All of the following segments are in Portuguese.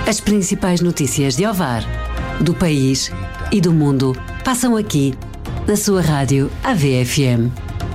As principais notícias de Ovar, do país e do mundo passam aqui, na sua rádio AVFM.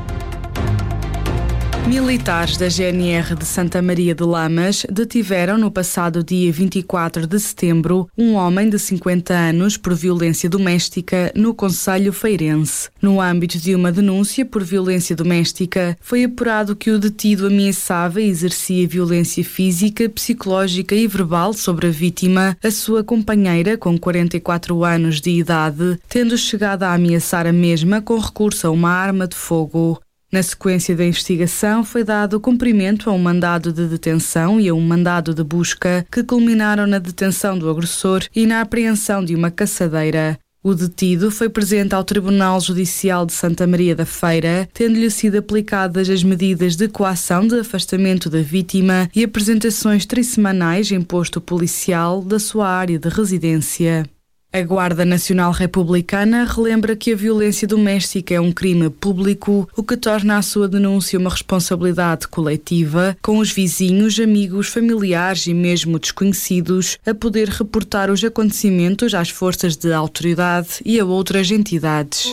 Militares da GNR de Santa Maria de Lamas detiveram no passado dia 24 de setembro um homem de 50 anos por violência doméstica no concelho feirense. No âmbito de uma denúncia por violência doméstica, foi apurado que o detido ameaçava e exercia violência física, psicológica e verbal sobre a vítima, a sua companheira com 44 anos de idade, tendo chegado a ameaçar a mesma com recurso a uma arma de fogo. Na sequência da investigação, foi dado cumprimento a um mandado de detenção e a um mandado de busca que culminaram na detenção do agressor e na apreensão de uma caçadeira. O detido foi presente ao Tribunal Judicial de Santa Maria da Feira, tendo-lhe sido aplicadas as medidas de coação de afastamento da vítima e apresentações trissemanais em posto policial da sua área de residência. A Guarda Nacional Republicana relembra que a violência doméstica é um crime público, o que torna a sua denúncia uma responsabilidade coletiva, com os vizinhos, amigos, familiares e mesmo desconhecidos a poder reportar os acontecimentos às forças de autoridade e a outras entidades.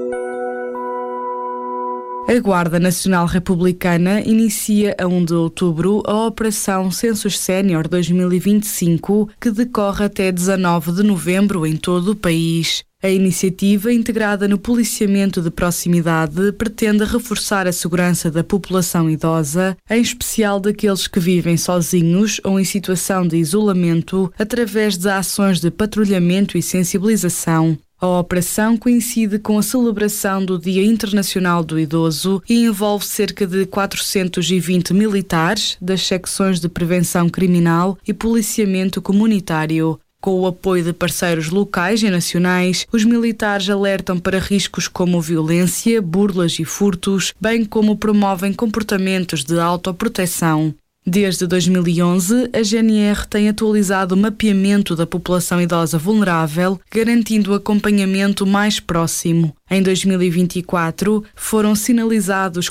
A Guarda Nacional Republicana inicia a 1 de outubro a Operação Census Sénior 2025, que decorre até 19 de novembro em todo o país. A iniciativa, integrada no policiamento de proximidade, pretende reforçar a segurança da população idosa, em especial daqueles que vivem sozinhos ou em situação de isolamento, através de ações de patrulhamento e sensibilização. A operação coincide com a celebração do Dia Internacional do Idoso e envolve cerca de 420 militares das secções de prevenção criminal e policiamento comunitário. Com o apoio de parceiros locais e nacionais, os militares alertam para riscos como violência, burlas e furtos, bem como promovem comportamentos de autoproteção. Desde 2011, a GNR tem atualizado o mapeamento da população idosa vulnerável, garantindo o acompanhamento mais próximo. Em 2024, foram sinalizados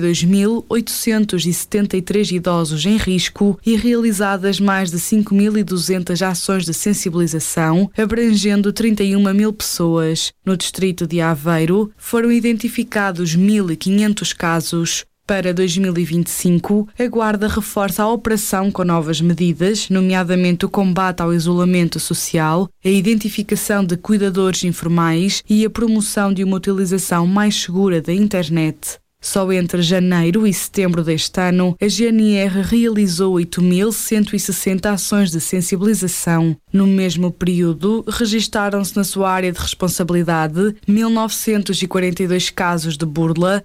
42.873 idosos em risco e realizadas mais de 5.200 ações de sensibilização, abrangendo 31 mil pessoas. No distrito de Aveiro, foram identificados 1.500 casos. Para 2025, a Guarda reforça a operação com novas medidas, nomeadamente o combate ao isolamento social, a identificação de cuidadores informais e a promoção de uma utilização mais segura da internet. Só entre janeiro e setembro deste ano, a GNR realizou 8.160 ações de sensibilização. No mesmo período, registaram-se na sua área de responsabilidade 1.942 casos de burla,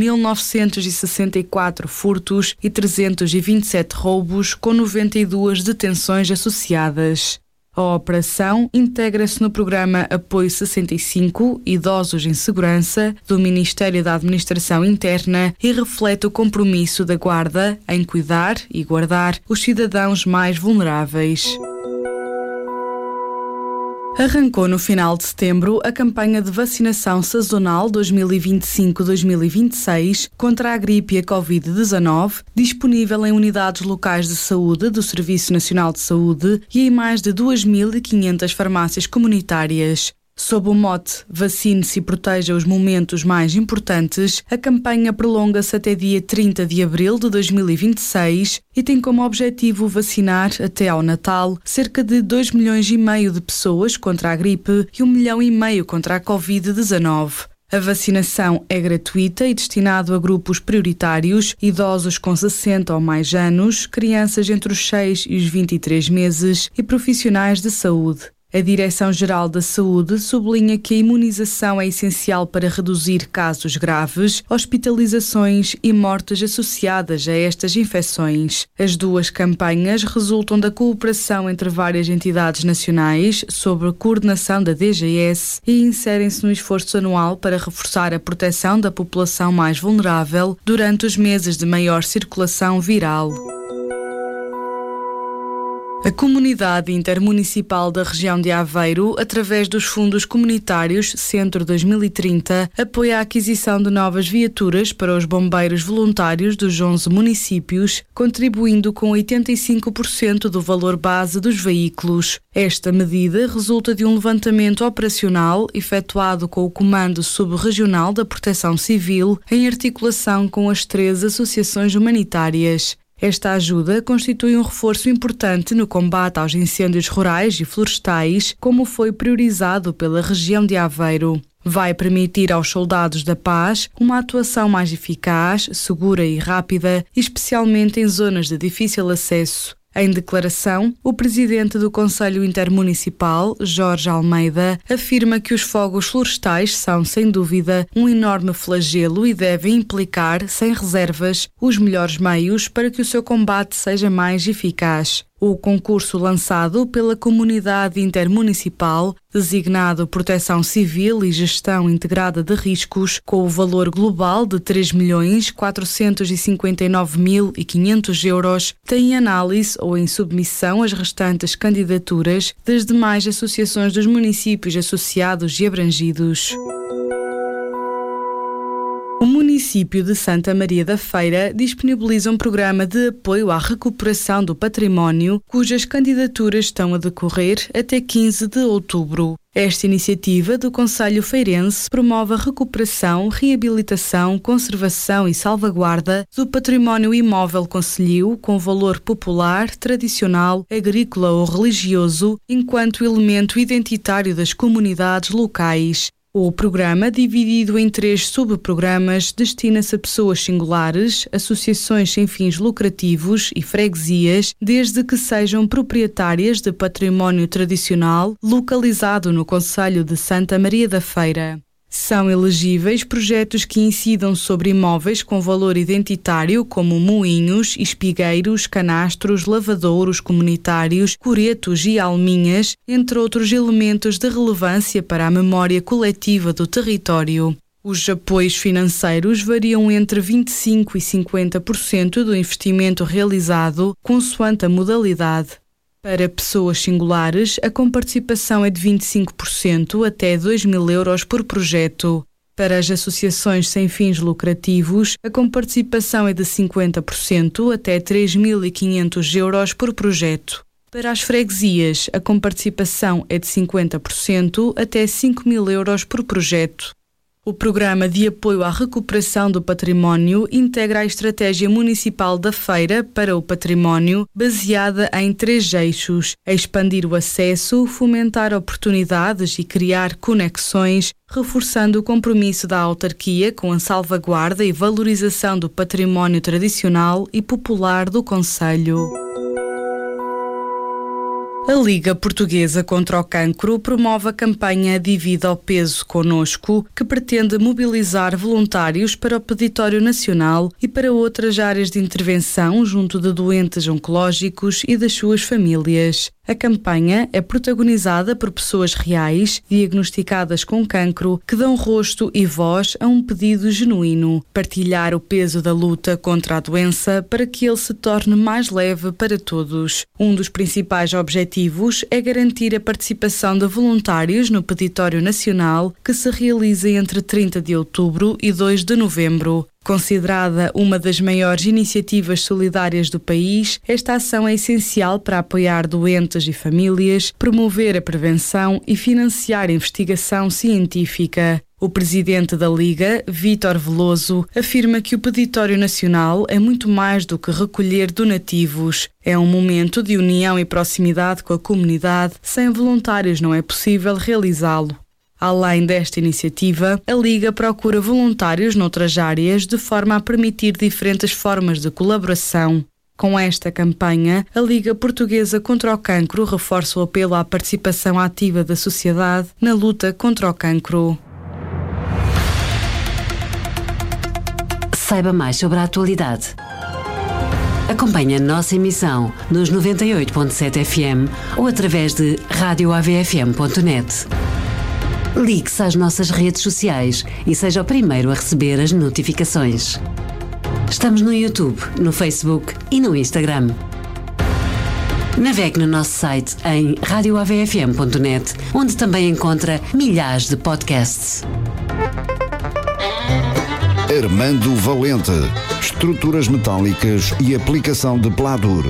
4.964 furtos e 327 roubos, com 92 detenções associadas. A operação integra-se no programa Apoio 65, Idosos em Segurança, do Ministério da Administração Interna e reflete o compromisso da Guarda em cuidar e guardar os cidadãos mais vulneráveis. Arrancou no final de setembro a campanha de vacinação sazonal 2025-2026 contra a gripe e a Covid-19, disponível em unidades locais de saúde do Serviço Nacional de Saúde e em mais de 2.500 farmácias comunitárias. Sob o mote Vacine-se e proteja os momentos mais importantes, a campanha prolonga-se até dia 30 de abril de 2026 e tem como objetivo vacinar, até ao Natal, cerca de 2,5 milhões de pessoas contra a gripe e 1,5 milhão contra a Covid-19. A vacinação é gratuita e destinada a grupos prioritários, idosos com 60 ou mais anos, crianças entre os 6 e os 23 meses e profissionais de saúde. A Direção-Geral da Saúde sublinha que a imunização é essencial para reduzir casos graves, hospitalizações e mortes associadas a estas infecções. As duas campanhas resultam da cooperação entre várias entidades nacionais sob a coordenação da DGS e inserem-se no esforço anual para reforçar a proteção da população mais vulnerável durante os meses de maior circulação viral. A Comunidade Intermunicipal da Região de Aveiro, através dos fundos comunitários Centro 2030, apoia a aquisição de novas viaturas para os bombeiros voluntários dos 11 municípios, contribuindo com 85% do valor base dos veículos. Esta medida resulta de um levantamento operacional efetuado com o Comando Sub-Regional da Proteção Civil, em articulação com as 3 associações humanitárias. Esta ajuda constitui um reforço importante no combate aos incêndios rurais e florestais, como foi priorizado pela região de Aveiro. Vai permitir aos soldados da paz uma atuação mais eficaz, segura e rápida, especialmente em zonas de difícil acesso. Em declaração, o presidente do Conselho Intermunicipal, Jorge Almeida, afirma que os fogos florestais são, sem dúvida, um enorme flagelo e devem implicar, sem reservas, os melhores meios para que o seu combate seja mais eficaz. O concurso lançado pela Comunidade Intermunicipal, designado Proteção Civil e Gestão Integrada de Riscos, com o valor global de 3.459.500 euros, tem em análise ou em submissão as restantes candidaturas das demais associações dos municípios associados e abrangidos. O município de Santa Maria da Feira disponibiliza um programa de apoio à recuperação do património, cujas candidaturas estão a decorrer até 15 de outubro. Esta iniciativa do Conselho Feirense promove a recuperação, reabilitação, conservação e salvaguarda do património imóvel concelhio com valor popular, tradicional, agrícola ou religioso, enquanto elemento identitário das comunidades locais. O programa, dividido em 3 subprogramas, destina-se a pessoas singulares, associações sem fins lucrativos e freguesias, desde que sejam proprietárias de património tradicional localizado no concelho de Santa Maria da Feira. São elegíveis projetos que incidam sobre imóveis com valor identitário, como moinhos, espigueiros, canastros, lavadouros comunitários, coretos e alminhas, entre outros elementos de relevância para a memória coletiva do território. Os apoios financeiros variam entre 25% e 50% do investimento realizado, consoante a modalidade. Para pessoas singulares, a comparticipação é de 25% até 2.000 euros por projeto. Para as associações sem fins lucrativos, a comparticipação é de 50% até 3.500 euros por projeto. Para as freguesias, a comparticipação é de 50% até 5.000 euros por projeto. O Programa de Apoio à Recuperação do Património integra a Estratégia Municipal da Feira para o Património, baseada em 3 eixos: expandir o acesso, fomentar oportunidades e criar conexões, reforçando o compromisso da autarquia com a salvaguarda e valorização do património tradicional e popular do concelho. A Liga Portuguesa contra o Cancro promove a campanha Divide ao Peso Conosco, que pretende mobilizar voluntários para o Peditório Nacional e para outras áreas de intervenção junto de doentes oncológicos e das suas famílias. A campanha é protagonizada por pessoas reais, diagnosticadas com cancro, que dão rosto e voz a um pedido genuíno: partilhar o peso da luta contra a doença para que ele se torne mais leve para todos. Um dos principais objetivos é garantir a participação de voluntários no Peditório Nacional, que se realiza entre 30 de outubro e 2 de novembro. Considerada uma das maiores iniciativas solidárias do país, esta ação é essencial para apoiar doentes e famílias, promover a prevenção e financiar a investigação científica. O presidente da Liga, Vítor Veloso, afirma que o Peditório Nacional é muito mais do que recolher donativos. É um momento de união e proximidade com a comunidade. Sem voluntários não é possível realizá-lo. Além desta iniciativa, a Liga procura voluntários noutras áreas de forma a permitir diferentes formas de colaboração. Com esta campanha, a Liga Portuguesa contra o Cancro reforça o apelo à participação ativa da sociedade na luta contra o cancro. Saiba mais sobre a atualidade. Acompanhe a nossa emissão nos 98.7 FM ou através de radioavfm.net. Ligue-se às nossas redes sociais e seja o primeiro a receber as notificações. Estamos no YouTube, no Facebook e no Instagram. Navegue no nosso site em radioavfm.net, onde também encontra milhares de podcasts. Armando Valente. Estruturas metálicas e aplicação de Pladur.